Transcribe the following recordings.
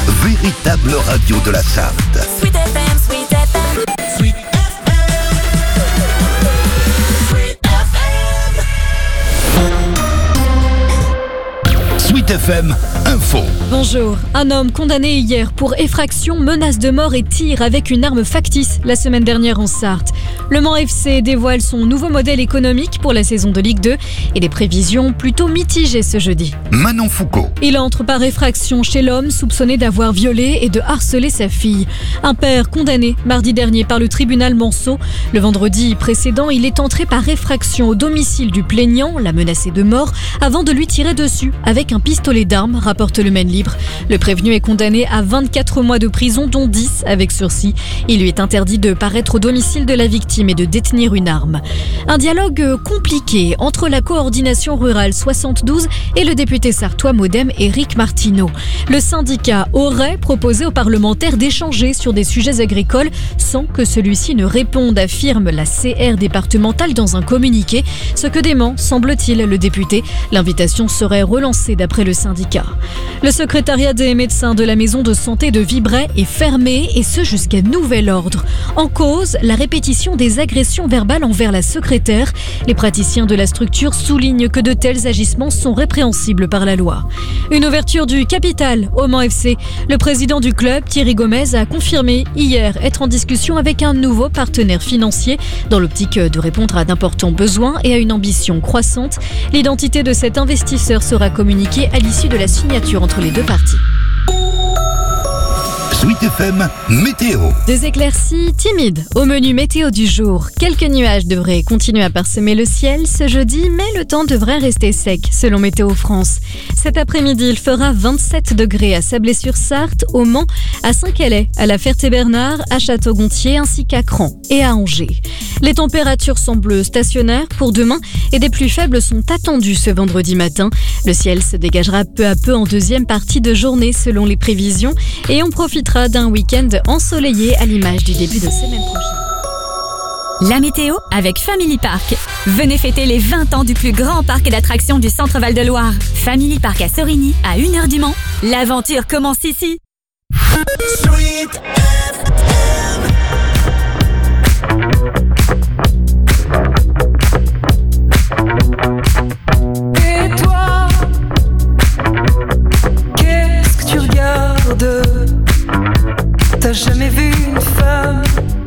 véritable radio de la Sarthe. Sweet FM, Sweet FM, Sweet Sweet FM Info. Bonjour. Un homme condamné hier pour effraction, menace de mort et tir avec une arme factice la semaine dernière en Sarthe. Le Mans FC dévoile son nouveau modèle économique pour la saison de Ligue 2 et des prévisions plutôt mitigées ce jeudi. Manon Foucault. Il entre par effraction chez l'homme soupçonné d'avoir violé et de harceler sa fille. Un père condamné mardi dernier par le tribunal Manceau. Le vendredi précédent, il est entré par effraction au domicile du plaignant, l'a menacé de mort, avant de lui tirer dessus avec un pistolet d'armes, rapporte le Maine Libre. Le prévenu est condamné à 24 mois de prison, dont 10 avec sursis. Il lui est interdit de paraître au domicile de la victime et de détenir une arme. Un dialogue compliqué entre la coordination rurale 72 et le député sartois Modem Éric Martineau. Le syndicat aurait proposé aux parlementaires d'échanger sur des sujets agricoles sans que celui-ci ne réponde, affirme la CR départementale dans un communiqué, ce que dément, semble-t-il, le député. L'invitation serait relancée d'après le syndicat. Le secrétariat des médecins de la maison de santé de Vibray est fermé et ce jusqu'à nouvel ordre. En cause, la répétition des agressions verbales envers la secrétaire. Les praticiens de la structure soulignent que de tels agissements sont répréhensibles par la loi. Une ouverture du capital au Mans FC. Le président du club, Thierry Gomez, a confirmé hier être en discussion avec un nouveau partenaire financier dans l'optique de répondre à d'importants besoins et à une ambition croissante. L'identité de cet investisseur sera communiquée à l'issue de la signature entre les deux parties. Sweet FM Météo. Des éclaircies timides au menu météo du jour. Quelques nuages devraient continuer à parsemer le ciel ce jeudi, mais le temps devrait rester sec, selon Météo France. Cet après-midi, il fera 27 degrés à Sablé-sur-Sarthe, au Mans, à Saint-Calais, à la Ferté-Bernard, à Château-Gontier ainsi qu'à Cran et à Angers. Les températures semblent stationnaires pour demain et des pluies faibles sont attendues ce vendredi matin. Le ciel se dégagera peu à peu en deuxième partie de journée selon les prévisions et on profitera d'un week-end ensoleillé à l'image du début de semaine prochaine. La météo avec Family Park. Venez fêter les 20 ans du plus grand parc d'attractions du Centre Val-de-Loire. Family Park à Sorigny, à 1h du Mans. L'aventure commence ici. Sweet Et toi, qu'est-ce que tu regardes? T'as jamais vu une femme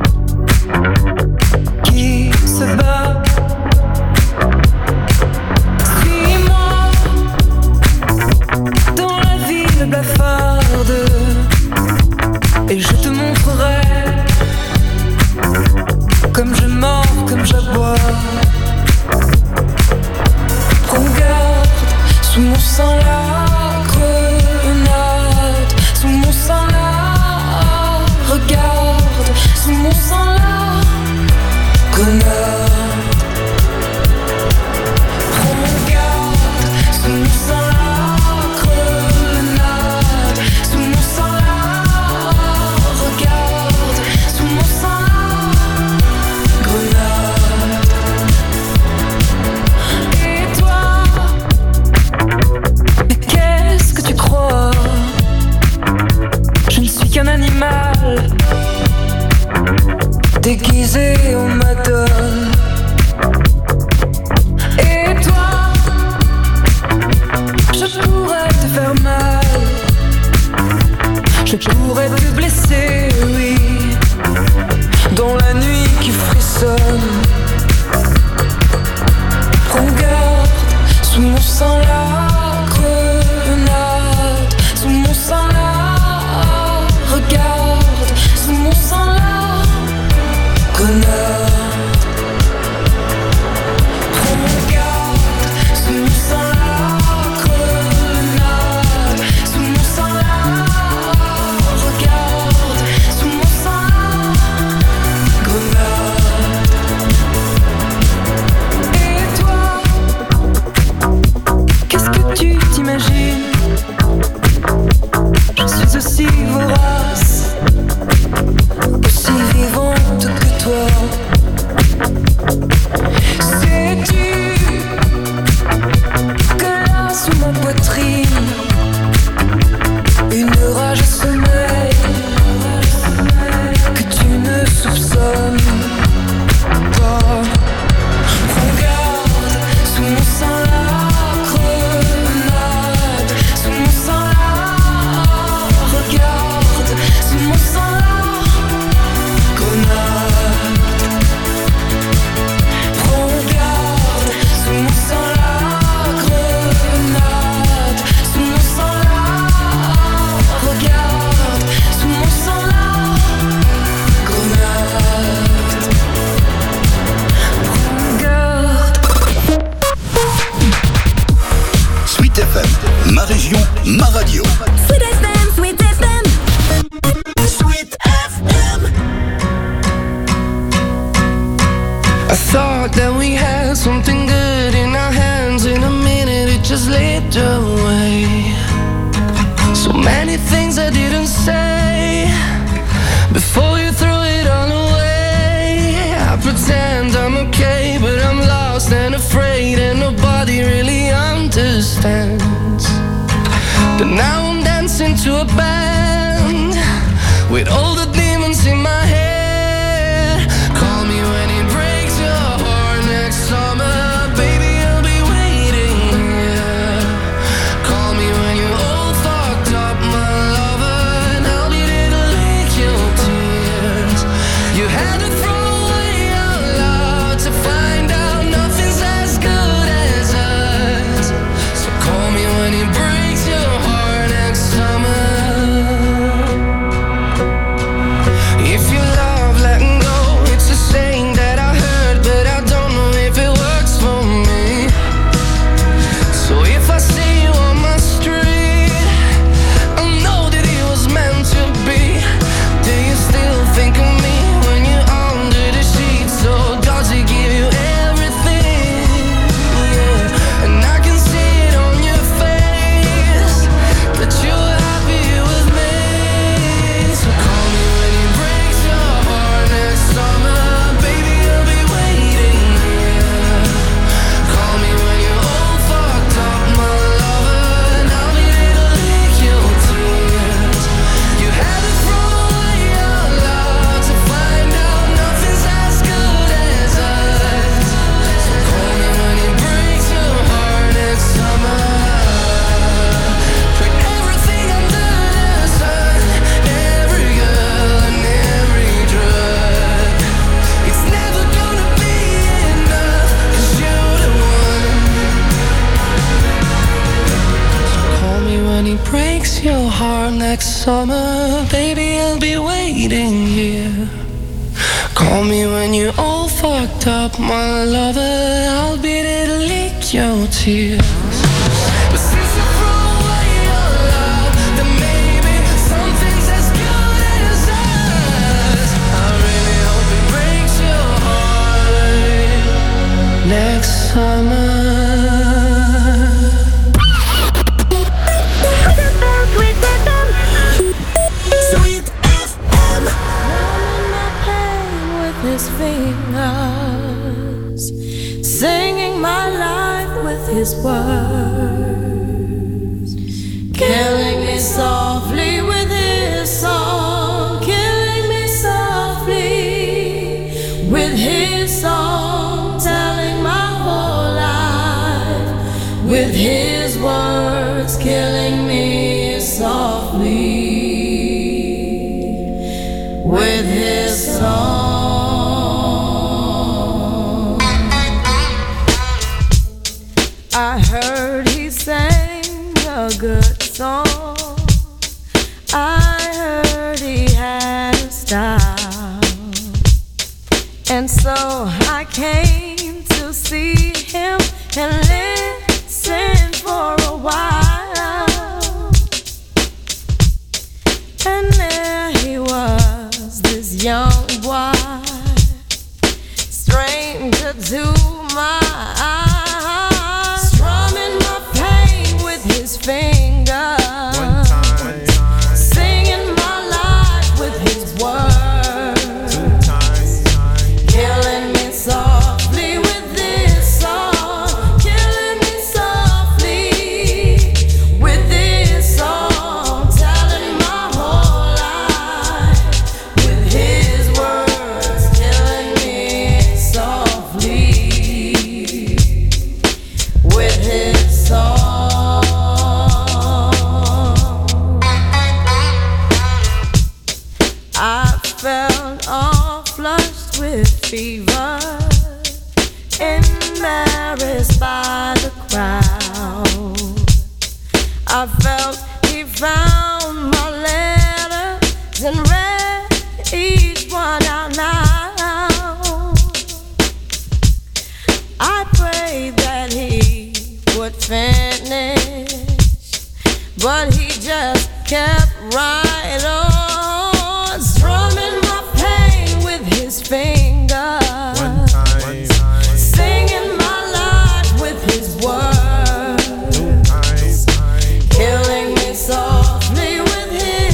qui se bat? Suis-moi dans la ville blafarde et je te montrerai comme je mords, comme j'aboie. Regarde, sous mon sang la grenade, sous mon sang la, regarde, sous mon sang la grenade. Regarde, sous mon sang la grenade, sous mon sang la, regarde, sous mon sang la grenade. Et toi, mais qu'est-ce que tu crois? Je ne suis qu'un animal déguisé en madone. Et toi, je pourrais te faire mal, je pourrais te blesser, oui, dans la nuit qui frissonne. Regarde, sous mon sang la grenade, sous mon sang la, regarde, sous mon sang la grenade. Regarde, sous mon sang la grenade, sous mon sang la, regarde, sous mon sang la grenade. Et toi, qu'est-ce que tu t'imagines? Je suis aussi vorace, aussi vivante que toi. Sais-tu que là sous ma poitrine, une rage se things I didn't say before you threw it all away. I pretend I'm okay, but I'm lost and afraid, and nobody really understands. But now I'm dancing to a band with all the demons in my head. Call me when it breaks your heart next summer. Baby, I'll be waiting here. Call me when you're all fucked up, my lover, and I'll be there to lick your tears. You had to throw away your love to find out nothing's as good as us. So call me when it breaks your heart next summer. If you love letting go, it's a saying that I heard, but I don't know if it works for me. So if I see you on my street, I know that it was meant to be. Do you still think of me when you're under the sheets? So does he give you everything? Yeah, and I can see it on your face that you're happy with me. So call me when it breaks your heart next summer. Baby, I'll be waiting here. Call me when you're all fucked up, my lover, and I'll be there to lick your tears. You had to throw away your love to find out nothing's as good as us. So call me when it breaks your heart next summer. Put everything under the sun, every girl and every drug. It's never gonna be enough, 'cause you're the one. So call me when it breaks your heart next summer. Baby, I'll be waiting here. Call me when you're all fucked up, my lover. I'll be there to lick your tears. But since you threw away your love, then maybe something's as good as us. I really hope it breaks your heart next summer. Sweet FM. Numbing my pain with his fingers, singing my life with his words, killing me softly with his song, killing me softly with his song, telling my whole life with his words, killing me softly with his song. I heard he sang a good song. I heard he had a style, and so I came to see him and listen for a while. And there he was, this young boy, stranger to my eyes, strumming my pain with his fingers, singing my life with his words, killing me softly with this song, killing me softly with this song, telling my whole life with his words, killing me softly with his song. I felt all flushed with fever, embarrassed by the crowd. I felt he found my letters and read each one out loud. I prayed that he would finish, but he just kept right on, strumming my pain with his fingers, singing my life with his words, killing me softly with his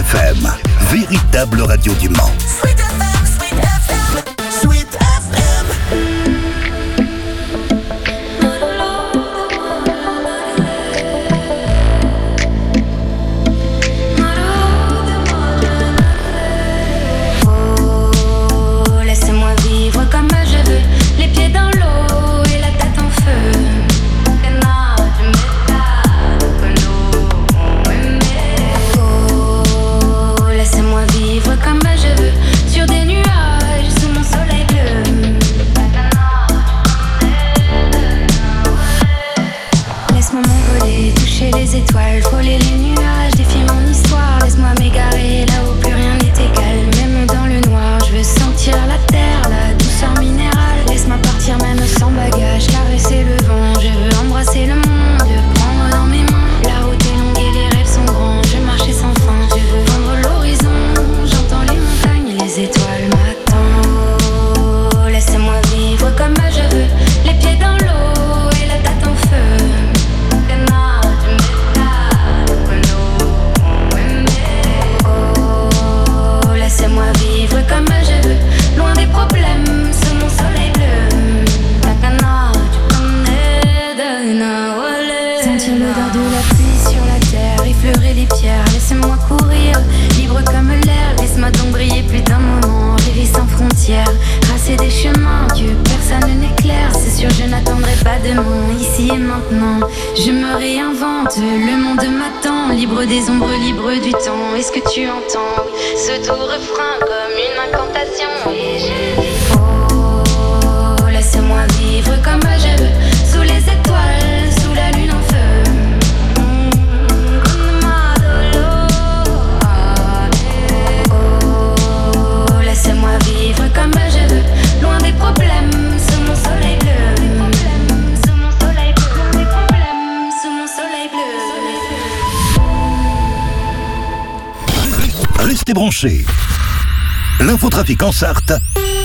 FM, véritable radio du Mans. Sweet FM, Sweet FM, Sweet FM. Oh, laissez-moi vivre comme je veux, les pieds dans l'eau et la tête en feu. Oh, laissez-moi vivre comme je veux, sur des nuages, sous mon soleil bleu. Laisse-moi m'envoler, toucher les étoiles, frôler les nuages, défier mon histoire. Laisse-moi m'égarer là où plus rien n'est égal. Même dans le noir, je veux sentir la terre, la douceur minérale. Laisse-moi partir même sans bagage, caresser le vent. Je veux embrasser le monde, prendre dans mes mains. La route est longue et les rêves sont grands. Je veux marcher sans fin, je veux vendre l'horizon. J'entends les montagnes, les étoiles m'attendent. Oh, laissez-moi vivre comme je veux, les pieds dans l'eau et la tête en feu. Oh, laissez-moi vivre comme je veux, loin des problèmes, sous mon soleil bleu. Sentir l'odeur de la pluie sur la terre, effleurer les pierres, laissez-moi courir, libre comme l'air. Laisse-moi donc briller plus d'un moment, rêver sans frontières, tracer des chemins que personne n'éclaire. C'est sûr, je n'attendrai pas demain, ici et maintenant. Je me réinvente, le monde m'attend, libre des ombres, libre du temps. Est-ce que tu entends ce doux refrain comme une incantation? Et je dis oh, laissez-moi vivre comme je veux, sous les étoiles, sous la lune en feu. Oh, laissez-moi vivre comme je veux, loin des problèmes, sous mon soleil bleu. Sous mon soleil bleu, loin des problèmes, sous mon soleil bleu. Restez branchés. L'infotrafic en Sarthe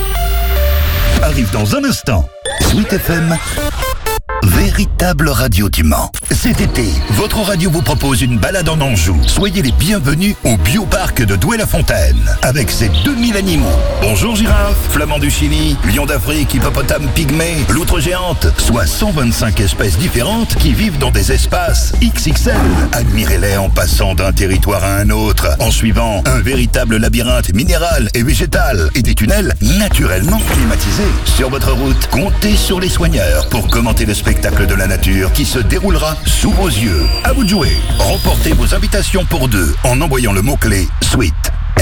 arrive dans un instant. Sweet FM, véritable radio du Mans. Cet été, votre radio vous propose une balade en Anjou. Soyez les bienvenus au Bioparc de Douai-la-Fontaine, avec ses 2000 animaux. Bonjour girafe, flamand du Chili, lion d'Afrique, hippopotame pygmée, loutre géante, soit 125 espèces différentes qui vivent dans des espaces XXL. Admirez-les en passant d'un territoire à un autre, en suivant un véritable labyrinthe minéral et végétal et des tunnels naturellement climatisés. Sur votre route, comptez sur les soigneurs pour commenter le spectacle de la nature qui se déroulera sous vos yeux. À vous de jouer. Remportez vos invitations pour deux en envoyant le mot-clé SWEET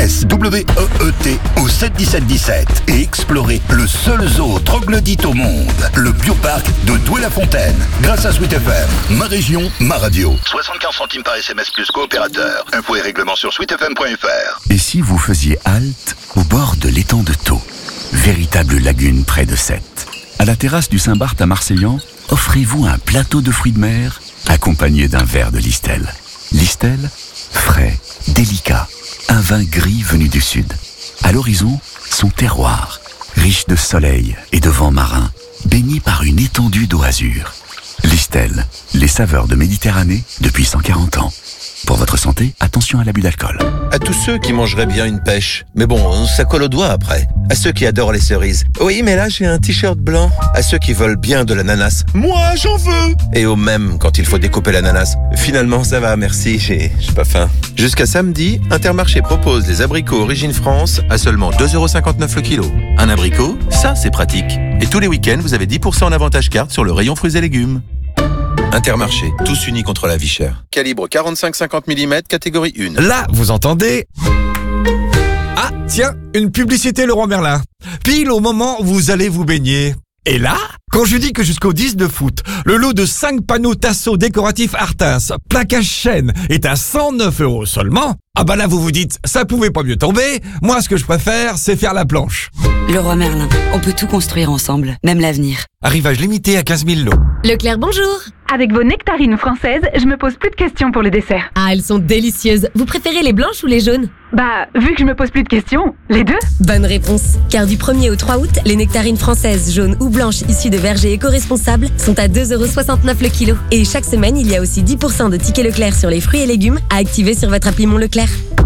SWEET au 71717 et explorez le seul zoo troglodyte au monde, le bioparc de Douai-la-Fontaine. Grâce à Sweet FM, ma région, ma radio. 75 centimes par SMS plus coopérateur. Infos et règlements sur sweetfm.fr. Et si vous faisiez halte au bord de l'étang de Thau, véritable lagune près de Sète? À la terrasse du Saint-Barth à Marseillan, offrez-vous un plateau de fruits de mer accompagné d'un verre de Listel. Listel, frais, délicat, un vin gris venu du sud. À l'horizon, son terroir, riche de soleil et de vent marin, baigné par une étendue d'eau azur. Listel, les saveurs de Méditerranée depuis 140 ans. Pour votre santé, attention à l'abus d'alcool. À tous ceux qui mangeraient bien une pêche, mais bon, ça colle aux doigts après. À ceux qui adorent les cerises, oui, mais là j'ai un t-shirt blanc. À ceux qui veulent bien de l'ananas, moi j'en veux. Et au même quand il faut découper l'ananas, finalement ça va, merci, j'ai pas faim. Jusqu'à samedi, Intermarché propose les abricots Origine France à seulement 2,59€ le kilo. Un abricot, ça c'est pratique. Et tous les week-ends, vous avez 10% en avantage carte sur le rayon fruits et légumes. Intermarché, tous unis contre la vie chère. Calibre 45-50 mm, catégorie 1. Là, vous entendez? Ah, tiens, une publicité Leroy Merlin. Pile au moment où vous allez vous baigner. Et là, quand je dis que jusqu'au 19 août, le lot de 5 panneaux Tasso décoratifs Artins, plaquage chêne, est à 109€ seulement, ah bah là vous vous dites, ça pouvait pas mieux tomber, moi ce que je préfère, c'est faire la planche. Leroy Merlin, on peut tout construire ensemble, même l'avenir. Arrivage limité à 15 000 lots. Leclerc, bonjour. Avec vos nectarines françaises, je me pose plus de questions pour le dessert. Ah, elles sont délicieuses. Vous préférez les blanches ou les jaunes? Bah, vu que je me pose plus de questions, les deux. Bonne réponse. Car du 1er au 3 août, les nectarines françaises, jaunes ou blanches issues de vergers éco-responsables sont à 2,69€ le kilo. Et chaque semaine, il y a aussi 10% de tickets Leclerc sur les fruits et légumes à activer sur votre appli Mon Leclerc.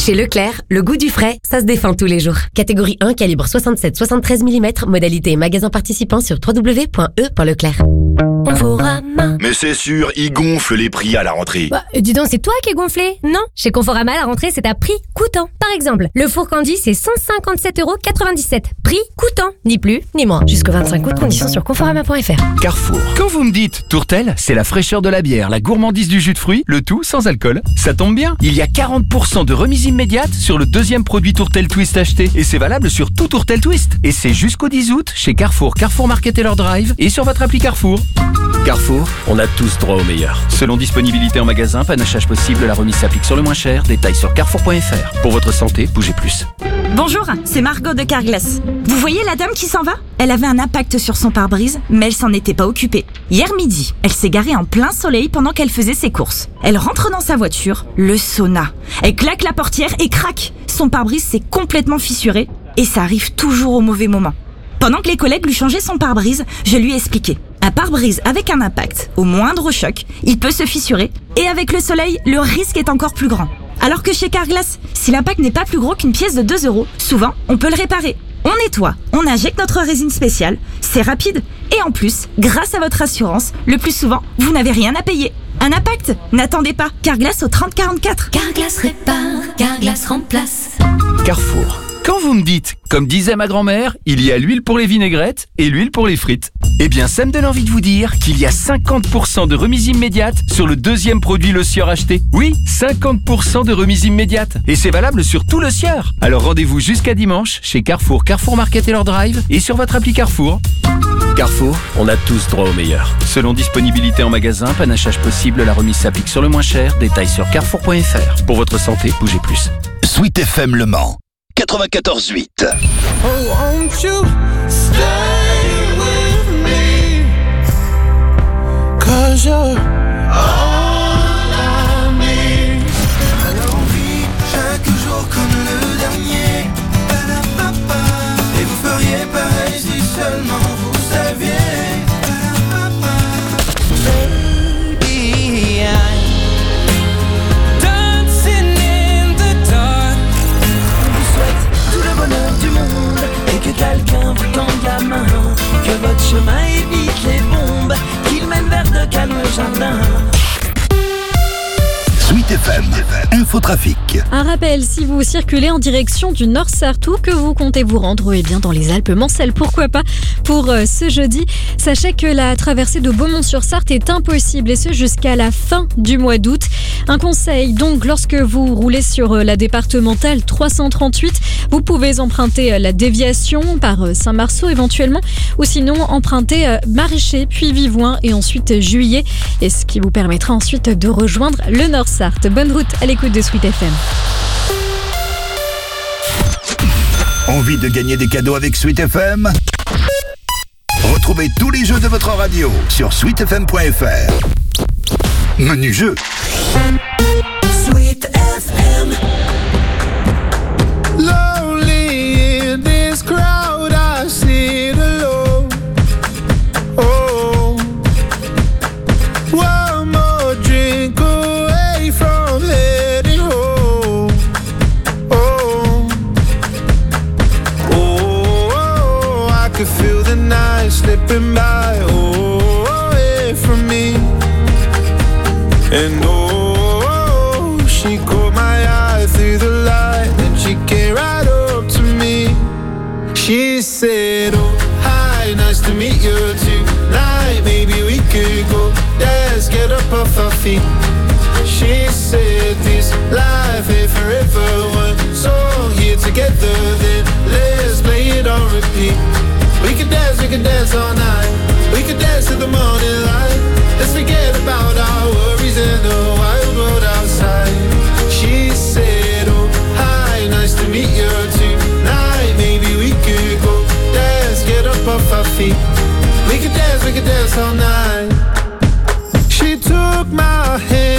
Chez Leclerc, le goût du frais, ça se défend tous les jours. Catégorie 1, calibre 67-73 mm, modalité et magasin participant sur www.e.leclerc. Conforama. Mais c'est sûr, ils gonflent les prix à la rentrée. Bah, dis donc, c'est toi qui es gonflé, non? Chez Conforama, la rentrée, c'est à prix coûtant. Par exemple, le four Candy, c'est 157,97 €. Prix coûtant, ni plus, ni moins. Jusqu'au 25 août, conditions sur conforama.fr. Carrefour. Quand vous me dites tourtel, c'est la fraîcheur de la bière, la gourmandise du jus de fruits, le tout sans alcool. Ça tombe bien, il y a 40% de remise immédiate sur le deuxième produit Tourtel Twist acheté. Et c'est valable sur tout Tourtel Twist. Et c'est jusqu'au 10 août chez Carrefour, Carrefour Market et leur drive et sur votre appli Carrefour. Carrefour, on a tous droit au meilleur. Selon disponibilité en magasin, panachage possible, la remise s'applique sur le moins cher. Détails sur carrefour.fr. Pour votre santé, bougez plus. Bonjour, c'est Margot de Carglass. Vous voyez la dame qui s'en va? Elle avait un impact sur son pare-brise, mais elle s'en était pas occupée. Hier midi, elle s'est garée en plein soleil pendant qu'elle faisait ses courses. Elle rentre dans sa voiture, le sauna. Elle claque la portière et crac! Son pare-brise s'est complètement fissuré et ça arrive toujours au mauvais moment. Pendant que les collègues lui changeaient son pare-brise, je lui ai expliqué. Un pare-brise avec un impact, au moindre choc, il peut se fissurer et avec le soleil, le risque est encore plus grand. Alors que chez Carglass, si l'impact n'est pas plus gros qu'une pièce de 2 €, souvent, on peut le réparer. On nettoie, on injecte notre résine spéciale, c'est rapide et en plus, grâce à votre assurance, le plus souvent, vous n'avez rien à payer. Un impact? N'attendez pas, Carglass au 3044. Carglass répare, Carglass remplace. Carrefour. Quand vous me dites, comme disait ma grand-mère, il y a l'huile pour les vinaigrettes et l'huile pour les frites. Eh bien, ça me donne envie de vous dire qu'il y a 50% de remise immédiate sur le deuxième produit Le Sieur acheté. Oui, 50% de remise immédiate. Et c'est valable sur tout Le Sieur. Alors rendez-vous jusqu'à dimanche chez Carrefour, Carrefour Market et leur drive et sur votre appli Carrefour. Carrefour, on a tous droit au meilleur. Selon disponibilité en magasin, panachage possible, la remise s'applique sur le moins cher. Détails sur carrefour.fr. Pour votre santé, bougez plus. Sweet FM Le Mans 94.8. Oh, won't you stay with me? 'Cause you're all I need. Alors oui, chaque jour comme le dernier. Et vous feriez pareil si seulement vous saviez. Baby, du monde et que quelqu'un vous tende la main, que votre chemin évite les bombes, qu'il mène vers de calmes jardins. Sweet FM, Infotrafic. Un rappel, si vous circulez en direction du Nord-Sarthe ou que vous comptez vous rendre bien dans les Alpes Mancelles, pourquoi pas, pour ce jeudi, sachez que la traversée de Beaumont-sur-Sarthe est impossible et ce jusqu'à la fin du mois d'août. Un conseil, donc, lorsque vous roulez sur la départementale 338, vous pouvez emprunter la déviation par Saint-Marceau éventuellement ou sinon emprunter Maraîcher puis Vivoin et ensuite Juillet, et ce qui vous permettra ensuite de rejoindre le Nord-Sarthe. Bonne route à l'écoute de Sweet FM. Envie de gagner des cadeaux avec Sweet FM? Retrouvez tous les jeux de votre radio sur sweetfm.fr. Menu jeu. Sweet FM. Lonely in this crowd, I sit alone. Oh, one more drink away from heading home. Oh, oh, I could feel the night slipping by. Oh, away from me. And oh, she caught my eye through the light, and she came right up to me. She said, oh, hi, nice to meet you tonight. Maybe we could go dance, get up off our feet. She said, this life ain't forever. One song here together, then let's play it on repeat. We could dance all night. We could dance to the morning light. Let's forget about our worries and the wild world outside. She said, oh, hi, nice to meet you tonight. Maybe we could go dance, get up off our feet. We could dance all night. She took my hand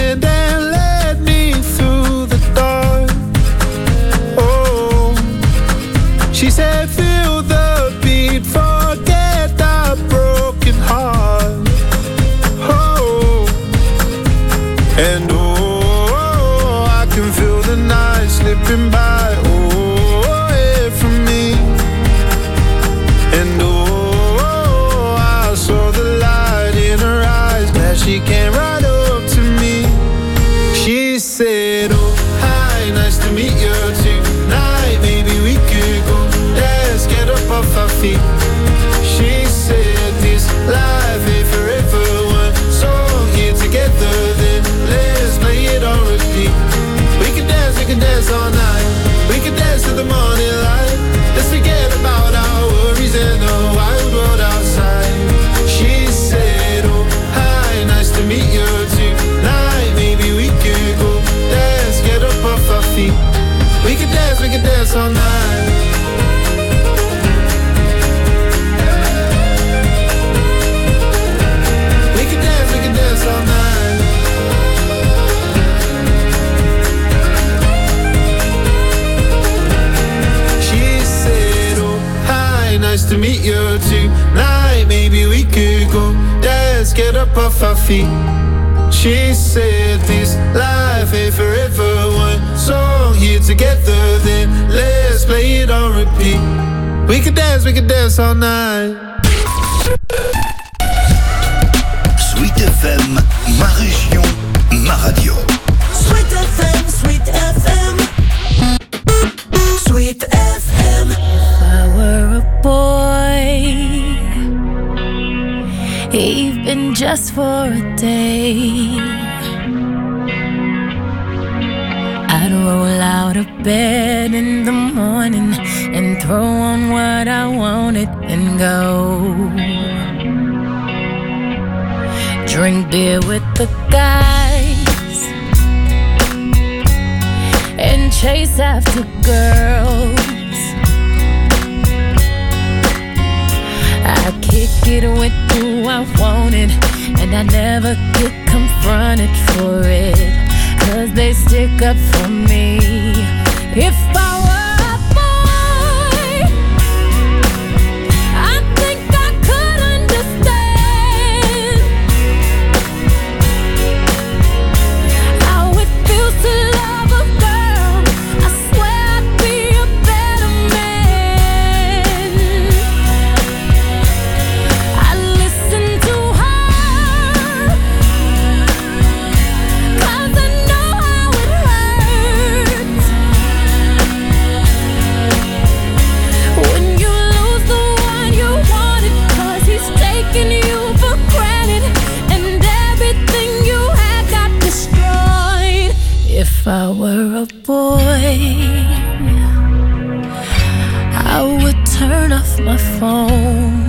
get up off her feet. She said this life ain't forever. One song here together, then let's play it on repeat. We could dance all night. Sweet FM, ma région, ma radio. Sweet FM, Sweet FM, Sweet FM. If I were a boy, even just for a day, I'd roll out of bed in the morning and throw on what I wanted and go drink beer with the guys and chase after girls. I kick it with who I wanted, and I never get confronted for it, 'cause they stick up for me. If I were a boy, I think I could understand how it feels to love a girl. I swear I'd be a better man. I listen to her, 'cause I know how it hurts when you lose the one you wanted, 'cause he's taking you for granted and everything you had got destroyed. If I were a boy, I would turn off my phone,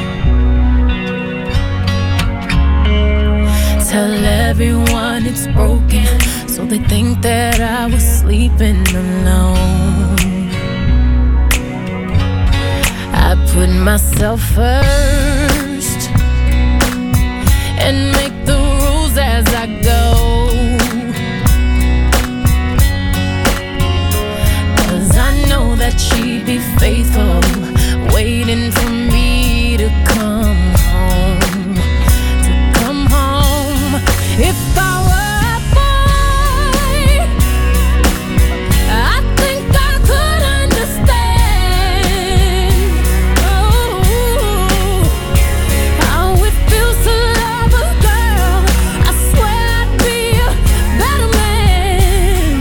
tell everyone it's broken, so they think that I was sleeping alone. I put myself first and make the rules as I go, 'cause I know that she'd be faithful, waiting for me to come home, to come home. If I were a boy, I think I could understand how it feels to love a girl. I swear I'd be a better man.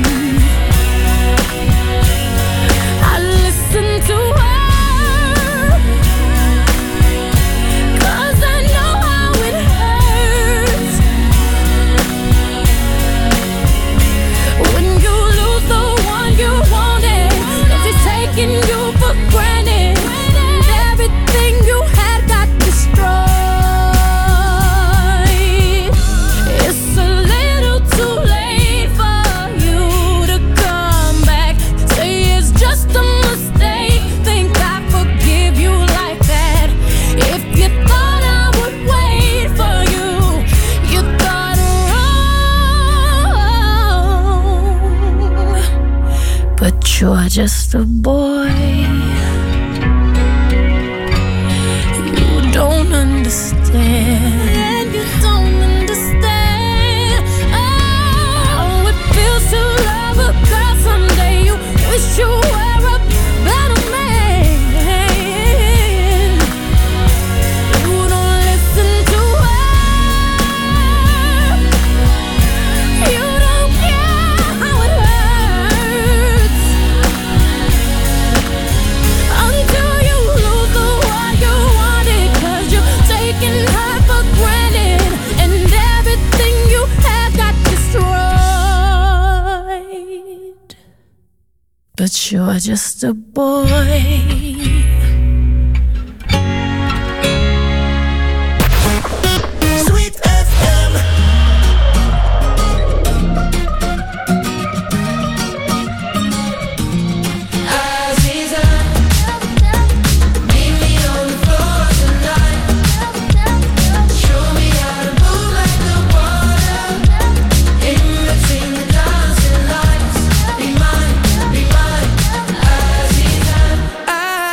I listen to her, 'cause I know how it hurts when you lose the one you wanted, 'cause he's taking you for granted and everything you had got destroyed. It's a little too late for you to come back. Say it's just a mistake, think I forgive you like that. If you thought I would wait for you, you thought wrong. But you're just a boy, you don't understand. You don't understand how it feels to love a girl. Someday you wish you were a better man. You don't listen to her, you don't care how it hurts until you lose the one you wanted, 'cause you're taking her for granted and everything you had got destroyed. But you're just a boy. Sweet FM. Aziza, meet me on the floor tonight. Show me how to move like the water in between the dancing lights. Be mine, Aziza.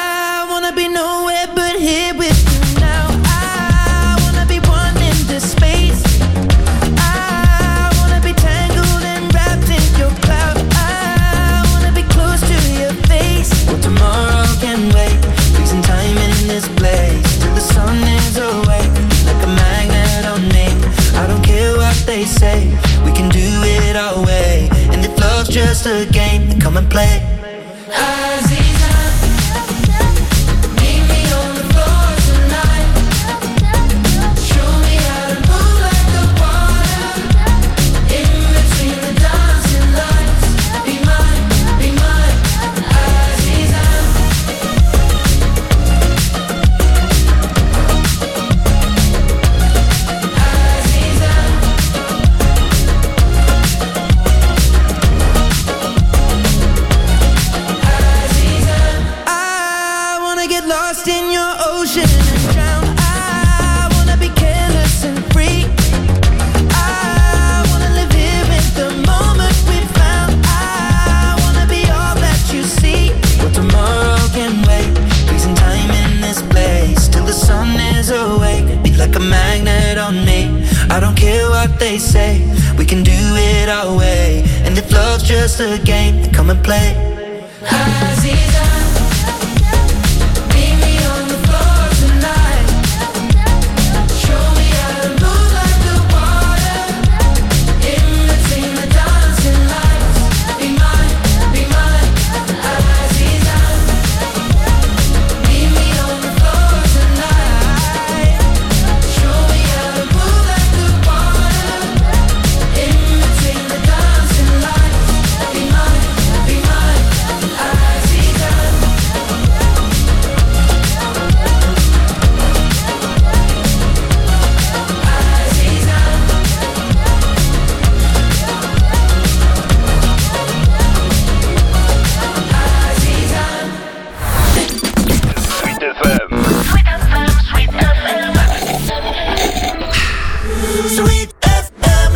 just a game, come and play. Aziza, meet me on the floor tonight. Show me how to move like the water. In between the dancing lights. Be mine, Aziza. I wanna get lost in your ocean and drown. I wanna be careless and free. I wanna live here in the moment we found. I wanna be all that you see. Well, tomorrow can wait. Freezing time in this place till the sun is awake. Be like a magnet on me. I don't care what they say. We can do it our way. And if love's just a game, then come and play. Aziza, meet me on the floor tonight. Show me how to move like the water. In between the dancing lights. Be mine, Aziza. Meet me on the floor tonight. Show me how to move like the water. In between the dancing lights. Be mine, Aziza. Sweet FM. Sweet FM.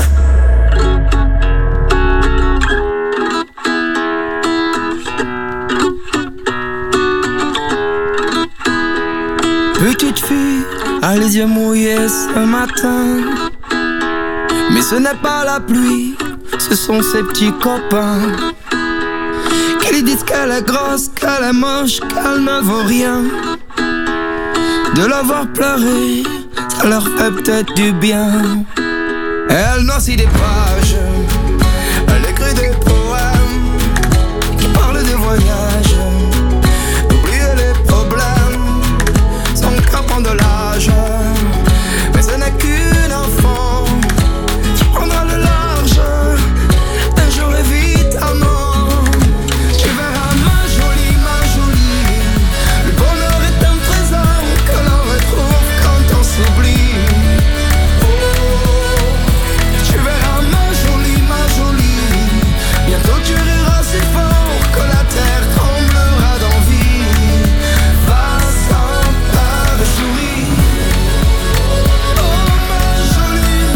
Petite fille a les yeux mouillés ce matin. Mais ce n'est pas la pluie, ce sont ses petits copains qui lui disent qu'elle est grosse, qu'elle est moche, qu'elle ne vaut rien. De la voir pleurer, ça leur fait peut-être du bien. Elle noircit des pages, elle écrit des poèmes qui parlent des voyages, d'oublier les problèmes. Son cœur prend de l'âge, mais ce n'est qu'une enfant qui prendra le large un jour évidemment. Tu verras ma jolie, le bonheur est un trésor que l'on retrouve quand on s'oublie. Oh, tu verras ma jolie, bientôt tu riras si fort que la terre tremblera d'envie. Va sans peur et souris. Oh ma jolie,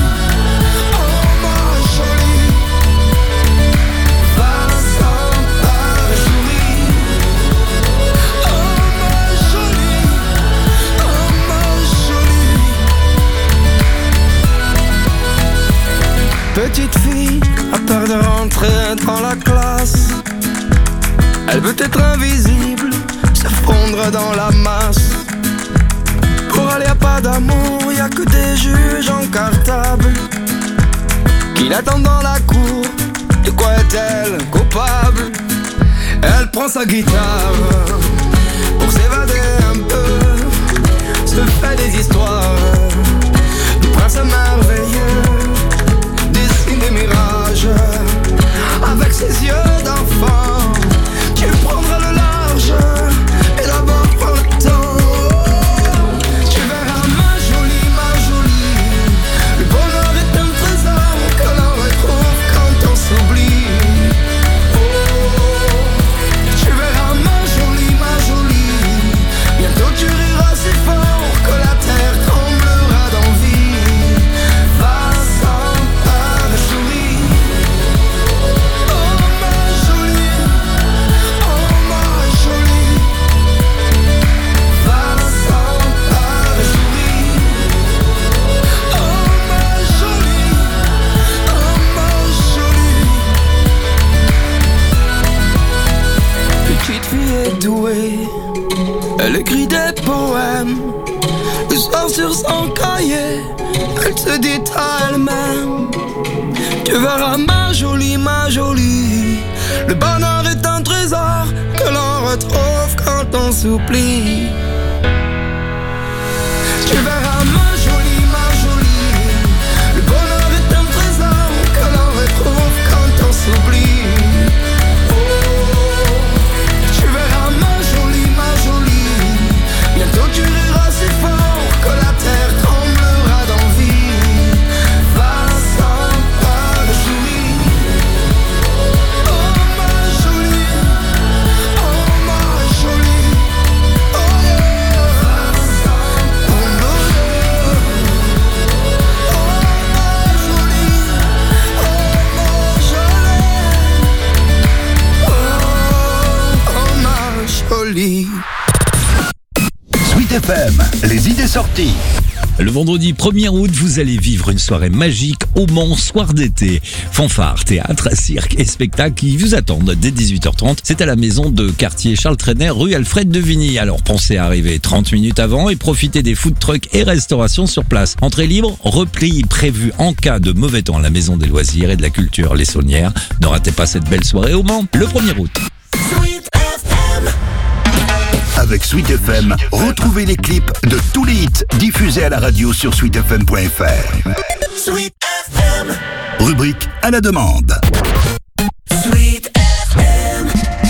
va sans peur et souris. Oh ma jolie, Petite fille a peur de rentrer dans la classe. Elle veut être invisible, se fondre dans la masse. Pour elle y a pas d'amour, y a que des juges en cartable qui l'attendent dans la cour. De quoi est-elle coupable? Elle prend sa guitare pour s'évader un peu, se fait des histoires de princes merveilleux, dessine des mirages avec ses yeux d'enfant. Tu prendras le large et d'abord prends le temps. Tu verras ma jolie, le bonheur est un trésor que l'on retrouve quand on s'oublie. Oh, tu verras ma jolie, bientôt tu riras si fort que la terre tremblera d'envie. Va sans peur et souris. Oh ma jolie, va sans peur et souris. Oh ma jolie, Petite fille est douée, elle écrit des poèmes. Le soir sur son cahier, elle se dit à elle-même: tu verras ma jolie, Le bonheur est un trésor que l'on retrouve quand on s'oublie. Tu verras ma jolie, le bonheur est un trésor que l'on retrouve quand on s'oublie. Oh, tu verras ma jolie, bientôt tu riras si fort que la terre tremblera d'envie. Va sans pas de jouir. Oh ma jolie, oh ma jolie. Oh, Sweet FM, les idées sorties. Le vendredi 1er août, vous allez vivre une soirée magique au Mans, soir d'été. Fanfare, théâtre, cirque et spectacle qui vous attendent dès 18h30. C'est à la maison de quartier Charles Trenet, rue Alfred de Vigny. Alors pensez à arriver 30 minutes avant et profitez des food trucks et restaurations sur place. Entrée libre, repli prévu en cas de mauvais temps à la maison des loisirs et de la culture Les Saunières. Ne ratez pas cette belle soirée au Mans, le 1er août. Avec Sweet FM, retrouvez les clips de tous les hits diffusés à la radio sur sweetfm.fr. Sweet FM. Rubrique à la demande. Sweet FM.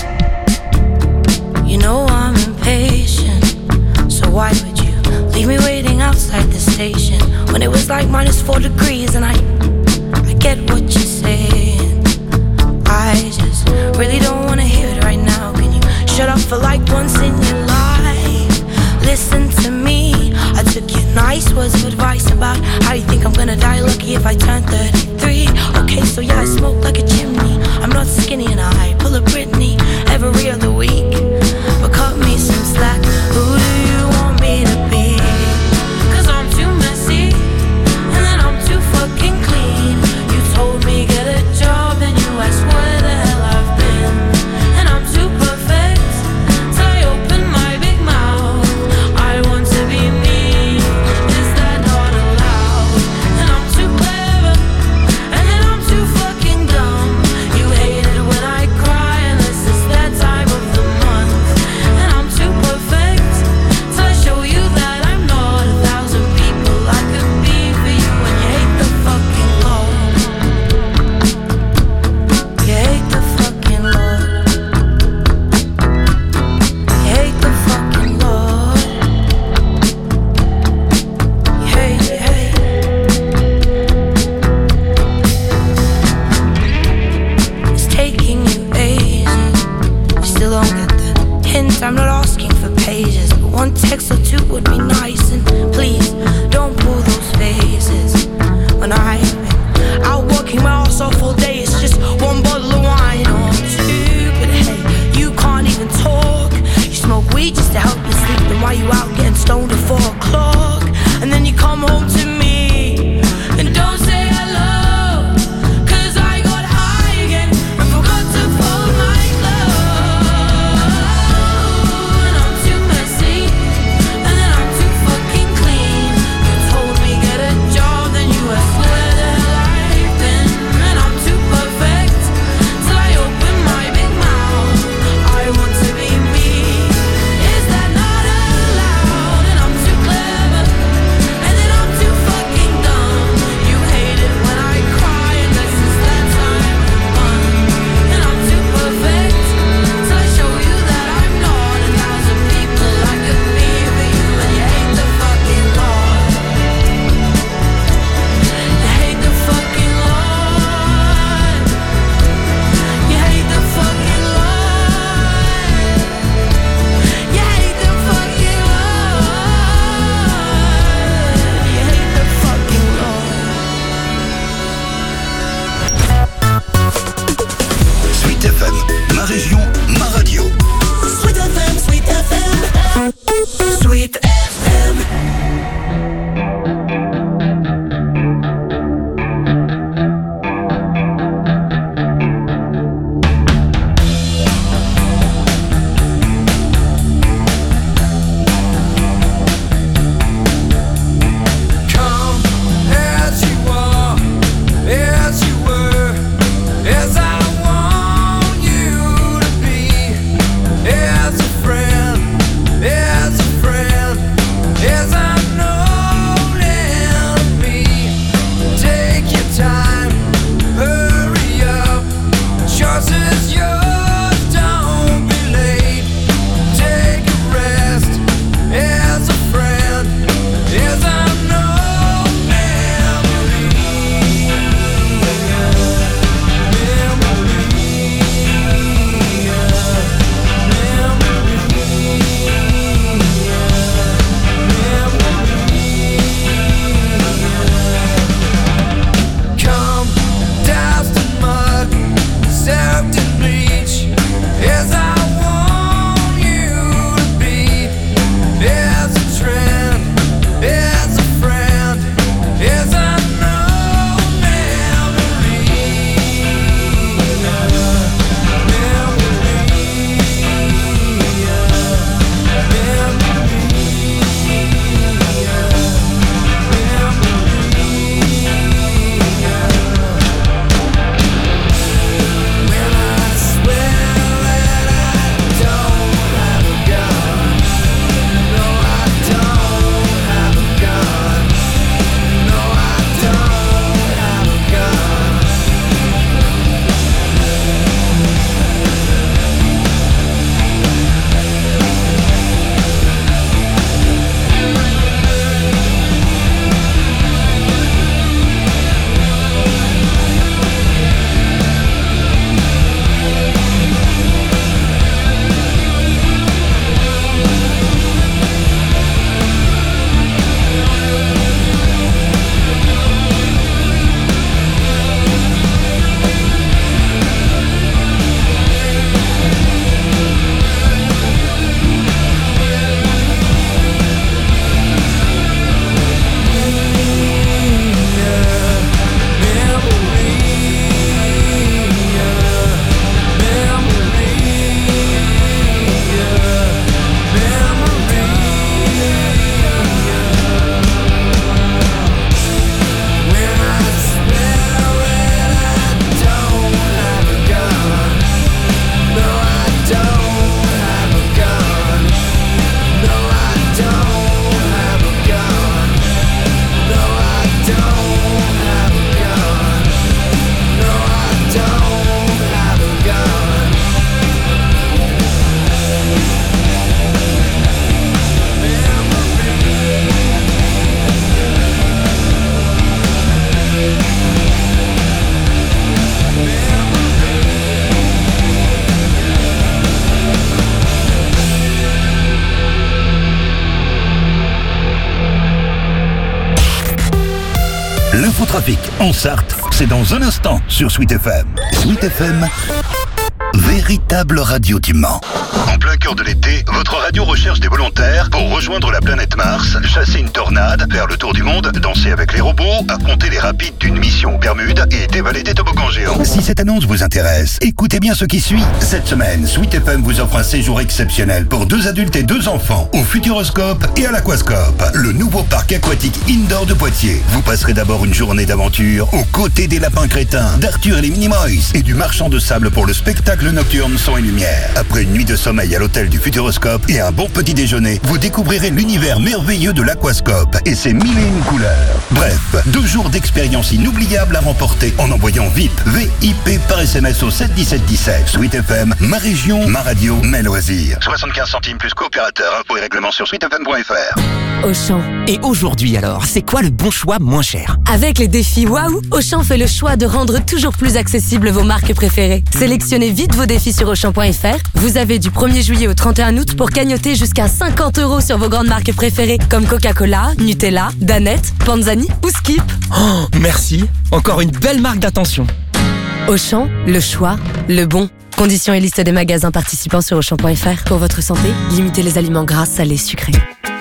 You know I'm impatient, so why would you leave me waiting outside the station when it was like -4 degrees and I get what you're saying. I just really don't wanna hear it right now. Can you shut up for like once in your life? Listen to me. I took your nice words of advice about how you think I'm gonna die lucky if I turn 33. Okay, so yeah, I smoke like a chimney. I'm not skinny and I pull a Britney every other week. But cut me some slack. Who do you want me to be? 'Cause I'm too messy and then I'm too fucking clean. You told me get a job and you asked where the hell I've been. And I'm too perfect till I open my big mouth. I want to be me. Is that not allowed? And I'm too clever and then I'm too fucking dumb. You hate it when I cry. L'infotrafic en Sarthe, c'est dans un instant sur Sweet FM. Sweet FM, véritable radio du Mans. En plein cœur de l'été, votre radio recherche des volontaires pour rejoindre la planète Mars, chasser une tornade, faire le tour du monde, danser avec les robots, affronter les rapides d'une mission aux Bermudes et dévaler des toboggans géants. Si cette annonce vous intéresse, écoutez bien ce qui suit. Cette semaine, Sweet FM vous offre un séjour exceptionnel pour 2 adultes et 2 enfants au Futuroscope et à l'Aquascope, le nouveau parc aquatique indoor de Poitiers. Vous passerez d'abord une journée d'aventure aux côtés des lapins crétins, d'Arthur et les Minimoys et du marchand de sable pour le spectacle nocturne son et lumière. Après une nuit de sommeil à l'hôtel du Futuroscope et un bon petit déjeuner, vous découvrirez l'univers merveilleux de l'Aquascope et ses 1001 couleurs. Bref, 2 jours d'expérience inoubliable à remporter en envoyant VIP, VIP par SMS au 71717. Sweet FM, ma région, ma radio, mes loisirs. 75 centimes plus coopérateur, infos et règlements sur sweetfm.fr. Auchan. Et aujourd'hui alors, c'est quoi le bon choix moins cher? Avec les défis Waouh, Auchan fait le choix de rendre toujours plus accessibles vos marques préférées. Sélectionnez vite vos défis sur Auchan.fr. Vous avez du 1er juillet au 31 août pour cagnotter jusqu'à 50 € sur vos grandes marques préférées comme Coca-Cola, Nutella, Danette, Panzani ou Skip. Oh, merci. Encore une belle marque d'attention. Auchan, le choix, le bon. Conditions et liste des magasins participants sur Auchan.fr. Pour votre santé, limitez les aliments gras, salés, sucrés.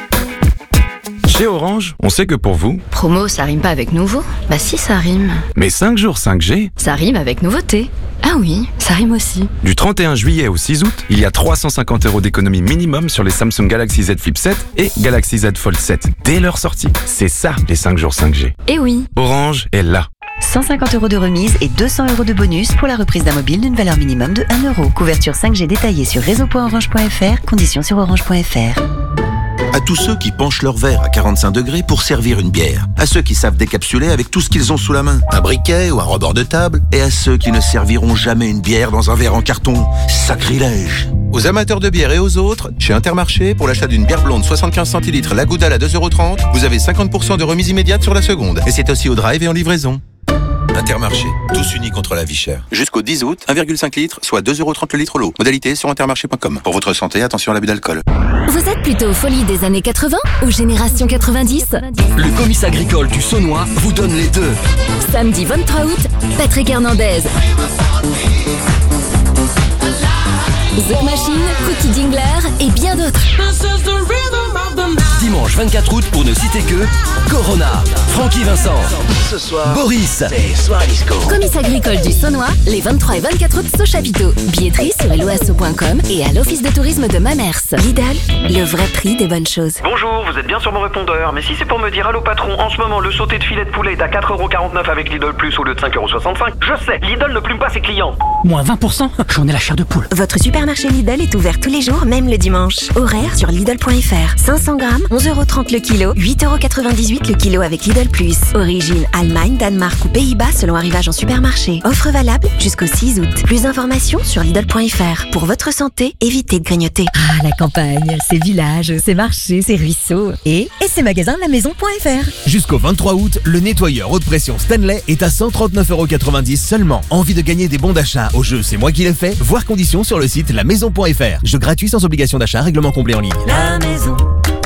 Chez Orange, on sait que pour vous... Promo, ça rime pas avec nouveau? Bah si, ça rime. Mais 5 jours 5G... Ça rime avec nouveauté. Ah oui, ça rime aussi. Du 31 juillet au 6 août, il y a 350 € d'économie minimum sur les Samsung Galaxy Z Flip 7 et Galaxy Z Fold 7 dès leur sortie. C'est ça, les 5 jours 5G. Eh oui. Orange est là. 150 € de remise et 200 € de bonus pour la reprise d'un mobile d'une valeur minimum de 1 €. Couverture 5G détaillée sur réseau.orange.fr, conditions sur orange.fr. À tous ceux qui penchent leur verre à 45 degrés pour servir une bière. À ceux qui savent décapsuler avec tout ce qu'ils ont sous la main. Un briquet ou un rebord de table. Et à ceux qui ne serviront jamais une bière dans un verre en carton. Sacrilège. Aux amateurs de bière et aux autres, chez Intermarché, pour l'achat d'une bière blonde 75 centilitres, la Goudal à 2,30 €, vous avez 50% de remise immédiate sur la seconde. Et c'est aussi au drive et en livraison. Intermarché, tous unis contre la vie chère. Jusqu'au 10 août, 1,5 litre, soit 2,30 € le litre l'eau. Modalité sur intermarché.com. Pour votre santé, attention à l'abus d'alcool. Vous êtes plutôt folie des années 80 ou génération 90? Le comice agricole du Saunois vous donne les deux. Samedi 23 août, Patrick Hernandez. The Machine, Cookie Dingler et bien d'autres. Dimanche 24 août, pour ne citer que Corona, Francky Vincent, ce soir, Boris, c'est soirée disco. Comice agricole du Saunois, les 23 et 24 août, Sochapiteau. Billetterie sur eloasso.com et à l'office de tourisme de Mamers. Lidl, le vrai prix des bonnes choses. Bonjour, vous êtes bien sur mon répondeur, mais si c'est pour me dire allô patron, en ce moment le sauté de filet de poulet est à 4,49 € avec Lidl Plus au lieu de 5,65 €, je sais, Lidl ne plume pas ses clients. Moins 20%, j'en ai la chair de poule. Votre supermarché Lidl est ouvert tous les jours, même le dimanche. Horaire sur Lidl.fr. 500 grammes, 11,30 € le kilo, 8,98 € le kilo avec Lidl Plus. Origine Allemagne, Danemark ou Pays-Bas selon arrivage en supermarché. Offre valable jusqu'au 6 août. Plus d'informations sur Lidl.fr. Pour votre santé, évitez de grignoter. Ah, la campagne, ses villages, ses marchés, ses ruisseaux et ses magasins de la maison.fr. Jusqu'au 23 août, le nettoyeur haute pression Stanley est à 139,90 € seulement. Envie de gagner des bons d'achat au jeu C'est moi qui l'ai fait? Voir conditions sur le site lamaison.fr. Jeu gratuit sans obligation d'achat, règlement complet en ligne. La maison.fr.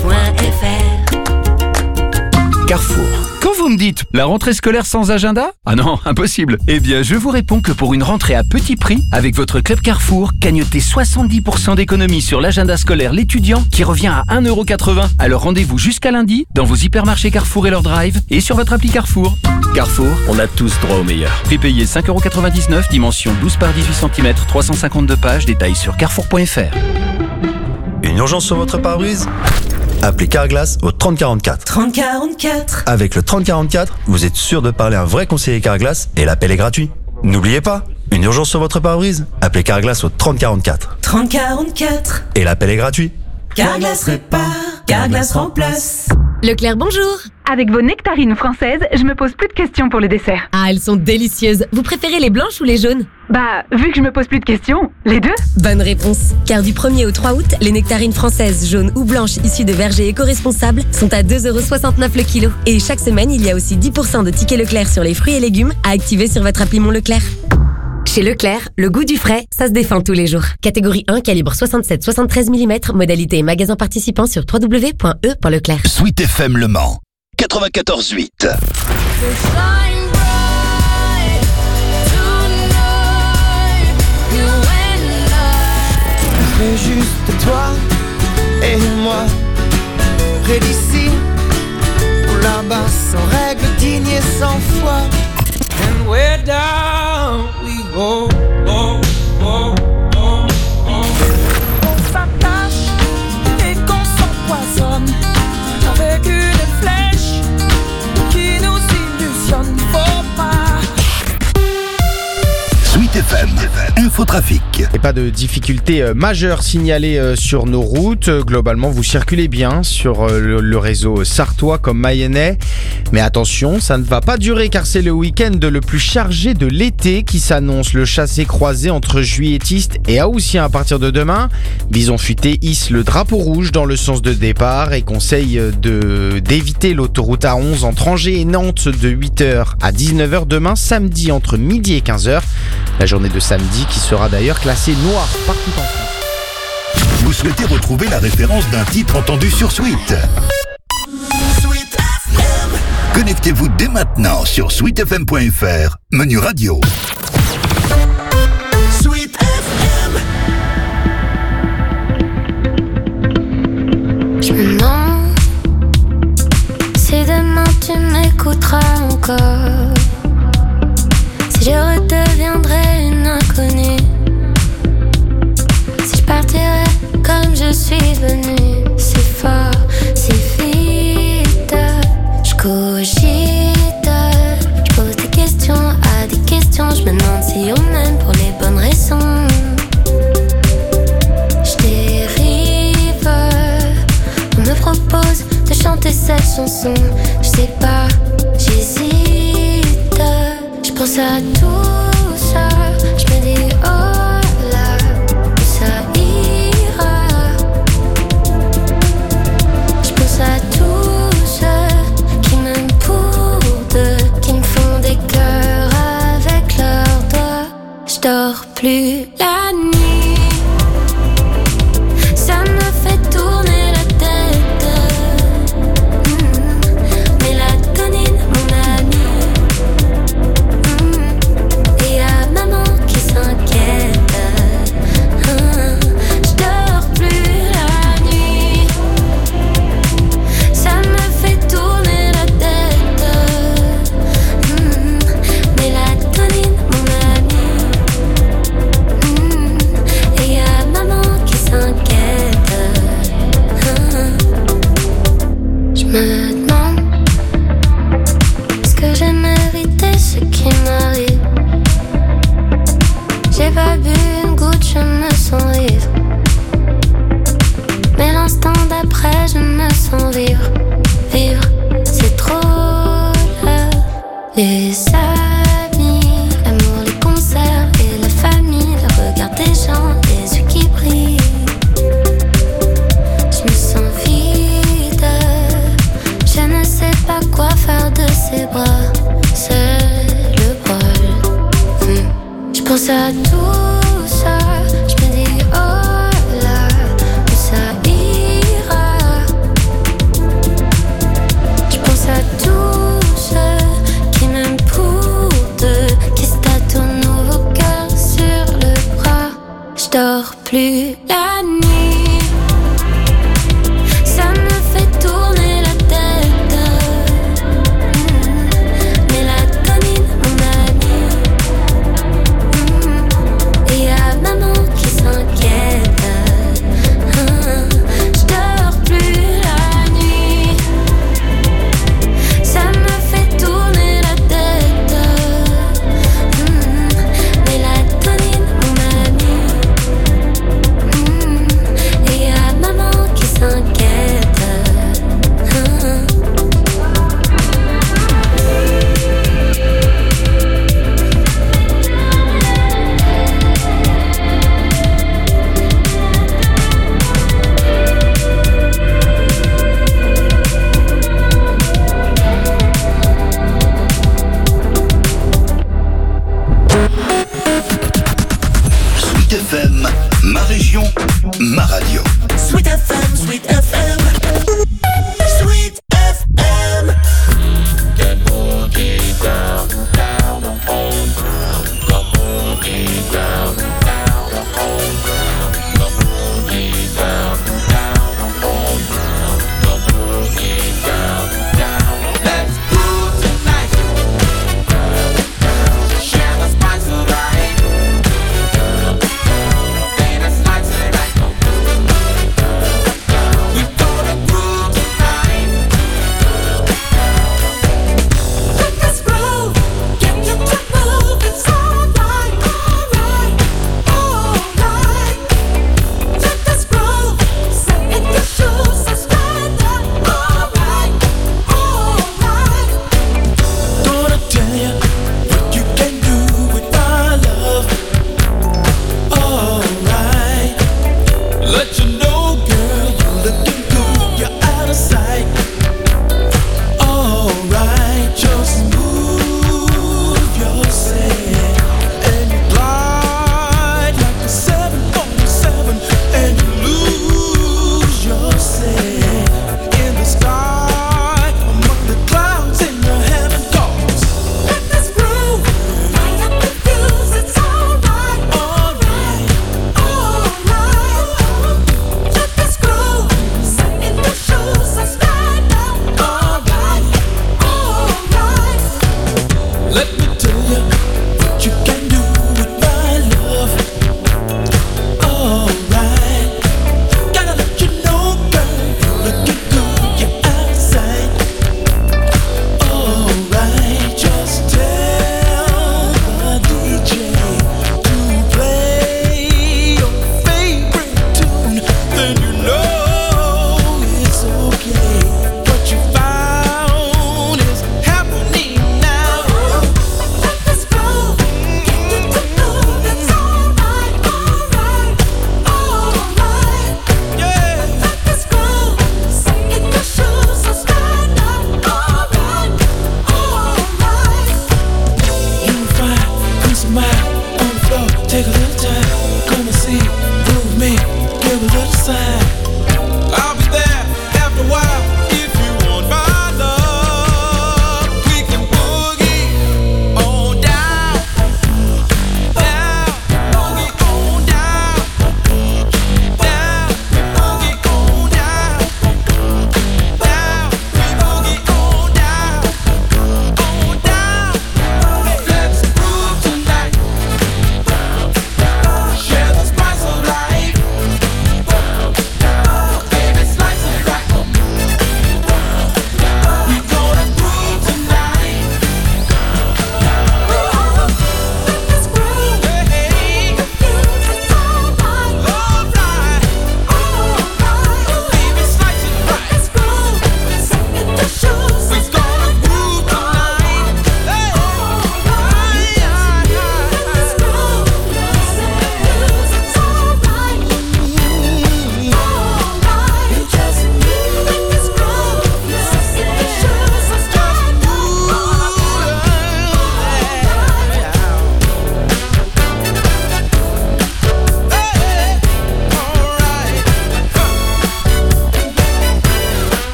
Carrefour. Quand vous me dites la rentrée scolaire sans agenda? Ah non, impossible. Eh bien, je vous réponds que pour une rentrée à petit prix, avec votre club Carrefour, gagnotez 70% d'économie sur l'agenda scolaire l'étudiant qui revient à 1,80 €. Alors rendez-vous jusqu'à lundi dans vos hypermarchés Carrefour et leur drive et sur votre appli Carrefour. Carrefour, on a tous droit au meilleur. Prix payé 5,99 €, dimension 12 par 18 cm, 352 pages, détails sur carrefour.fr. Une urgence sur votre pare-brise? Appelez Carglass au 3044. 3044. Avec le 3044, vous êtes sûr de parler à un vrai conseiller Carglass et l'appel est gratuit. N'oubliez pas, une urgence sur votre pare-brise? Appelez Carglass au 3044. 3044. Et l'appel est gratuit. Carglass répare, Carglass remplace. Leclerc, bonjour. Avec vos nectarines françaises, je me pose plus de questions pour les desserts. Ah, elles sont délicieuses. Vous préférez les blanches ou les jaunes? Bah, vu que je me pose plus de questions, les deux. Bonne réponse. Car du 1er au 3 août, les nectarines françaises jaunes ou blanches issues de vergers éco-responsables sont à 2,69 € le kilo. Et chaque semaine, il y a aussi 10% de tickets Leclerc sur les fruits et légumes à activer sur votre appli Mon Leclerc. Chez Leclerc, le goût du frais, ça se défend tous les jours. Catégorie 1, calibre 67-73 mm, modalité magasin participant sur www.e.leclerc. Sweet FM Le Mans. 94.8. C'est juste toi et moi, près d'ici ou là-bas, sans règles, dignes et sans foi. And where down we go, oh, oh, oh, oh. On s'attache et qu'on s'empoisonne avec une flèche qui nous illusionne, faut pas. Sweet FM, Infotrafic. Et pas de difficultés majeures signalées sur nos routes. Globalement, vous circulez bien sur le réseau sartois comme mayennais. Mais attention, ça ne va pas durer car c'est le week-end le plus chargé de l'été qui s'annonce. Le chassé-croisé entre juilletistes et haussiens à partir de demain. Bison Futé hisse le drapeau rouge dans le sens de départ et conseille d'éviter l'autoroute A11 entre Angers et Nantes de 8h à 19h demain, samedi entre midi et 15h. La journée de samedi qui sera d'ailleurs classée noire partout en France. Vous souhaitez retrouver la référence d'un titre entendu sur Sweet? Connectez-vous dès maintenant sur sweetfm.fr, menu radio. Sweet FM. Je me demande si demain tu m'écouteras encore, si je redeviendrai une inconnue, si je partirai comme je suis venue, si fort, si vite. Je cogite, je pose des questions à des questions. Je me demande si on m'aime pour les bonnes raisons. Je dérive, on me propose de chanter cette chanson. Je sais pas, j'hésite. Je pense à tout ça, je me dis oh là, où ça ira. Je pense à tous ceux qui m'aiment pour deux, qui me font des cœurs avec leurs doigts. Je dors plus la nuit, ça me fait tourner la tête. Mélatonine, mon ami. Et y'a maman qui s'inquiète. Je dors plus la nuit, ça me fait tourner la tête. Mélatonine, mon ami. Et y'a maman qui s'inquiète. Je me demande, est-ce que j'ai mérité ce qui m'arrive? J'ai pas bu une goutte, je me sens vivre. Mais l'instant d'après, je me sens vivre. Vivre, c'est trop là. Les amis, l'amour, les concerts et la famille, le regard des gens, les yeux qui brillent. Je me sens vide, je ne sais pas quoi faire de ces bras. C'est le bol. Je pense à tout ça, je me dis oh là, où ça ira. Je pense à tous ceux qui m'aiment pour deux, qui se tatouent nouveau cœur sur le bras. Je dors plus la nuit, ça me fait tourner la tête. Mélatonine, mon ami.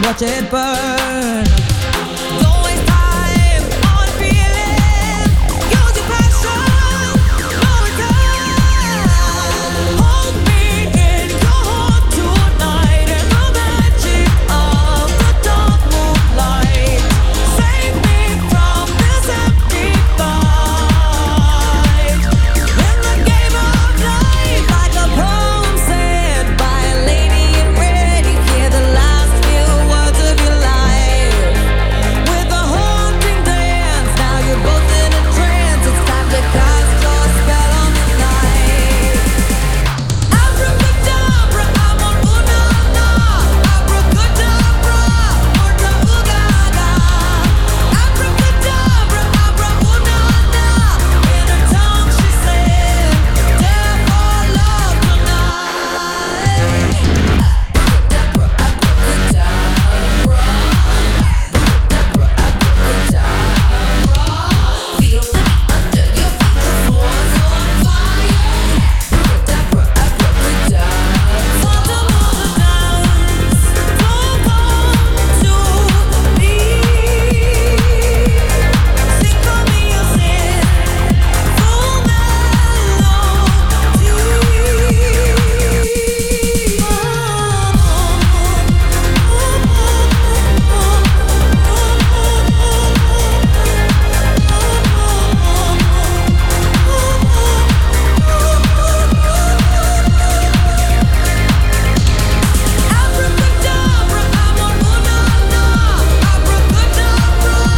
watch it burn.